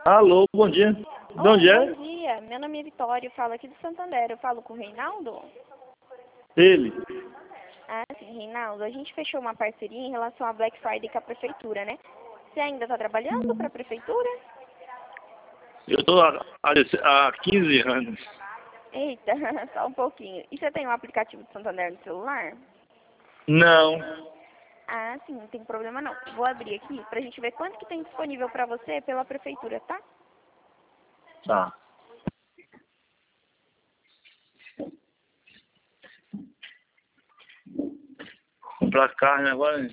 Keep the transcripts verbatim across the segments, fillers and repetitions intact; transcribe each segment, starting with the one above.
Alô, bom dia. De Oi, onde é? bom dia. Meu nome é Vitória, eu falo aqui do Santander. Eu falo com o Reinaldo? Ele. Ah, sim, Reinaldo. A gente fechou uma parceria em relação à Black Friday com a prefeitura, né? Você ainda está trabalhando para a prefeitura? Eu tô há, há há quinze anos. Eita, só um pouquinho. E você tem um aplicativo do Santander no celular? Não. Ah, sim, não tem problema não. Vou abrir aqui pra gente ver quanto que tem disponível para você pela prefeitura, tá? Tá. Comprar carne agora.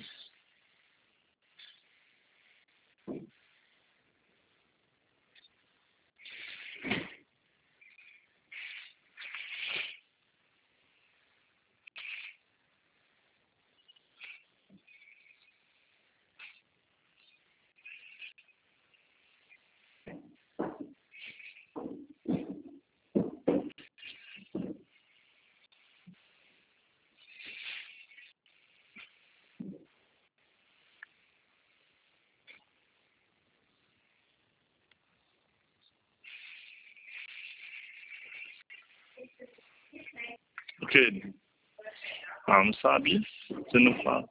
O quê? Ah, não sabe? Você não fala.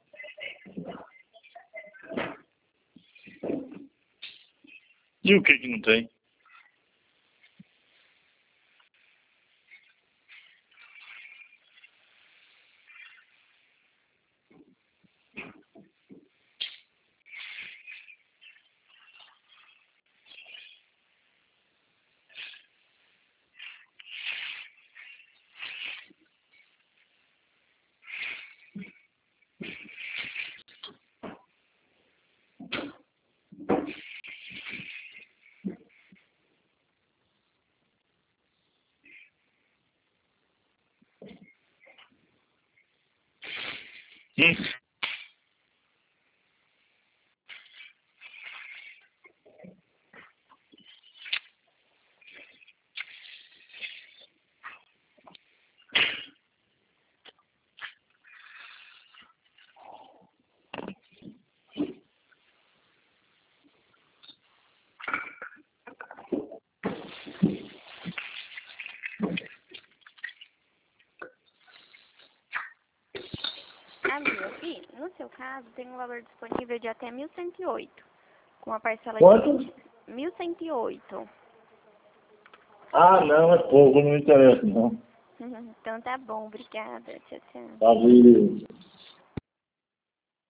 E o que que não tem? Hum? Abriu aqui. No seu caso, tem um valor disponível de até mil cento e oito. Com a parcela Quanto? de mil cento e oito. Ah, não, é pouco, não me interessa, não. Então tá bom, obrigada. Tchau, tchau. Valeu.